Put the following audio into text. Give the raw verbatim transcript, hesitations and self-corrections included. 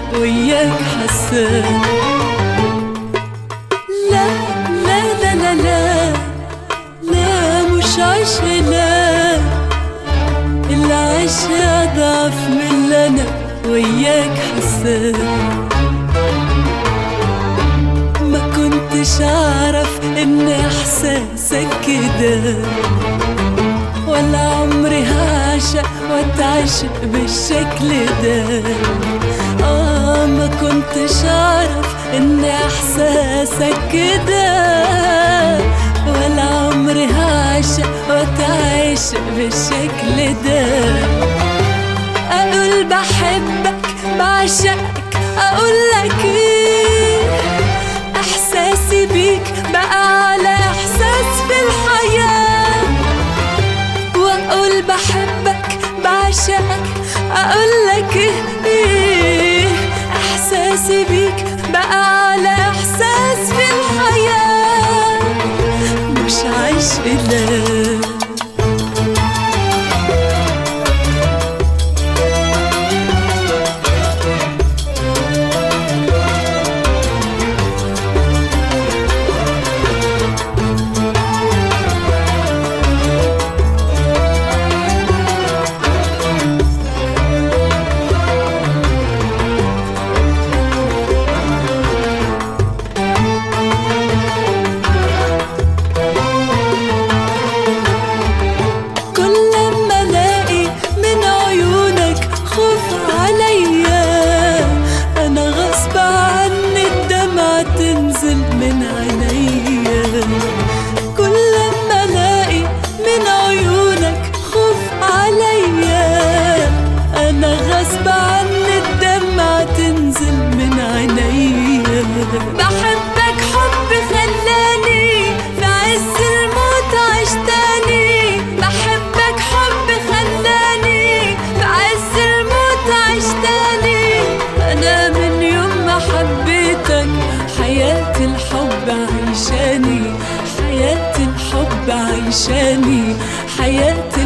وياك حسان. لا لا لا لا لا لا مش عشق، لا العشق أضعف من اللي أنا وياك حسان. ما كنتش أعرف إن إحساسك كده، ولا عمري هعشق واتعشق بالشكل ده. آه ما كنتش أعرف إن إحساسك كده، ولا عمري هعشق واتعشق بالشكل ده. أقول بحبك بعشقك، أقولك إيه؟ إحساسي بيك بقى أعلى إحساس في الحياة. وأقول بحبك بعشقك، أقولك إيه؟ إحساسي بيك بقى أعلى إحساس في الحياة، مش عشق لا. تنزل من عينيا كل ما الاقي من عيونك خوف عليا. انا غصب عني الدمعة تنزل من عينيا. بحبك حب خلاني في عز الموت عشتاني. بحبك حب خلاني في عز الموت عشتاني. انا من يوم ما حبيتك حياة الحب عيشاني. حياة الحب عيشاني. حياة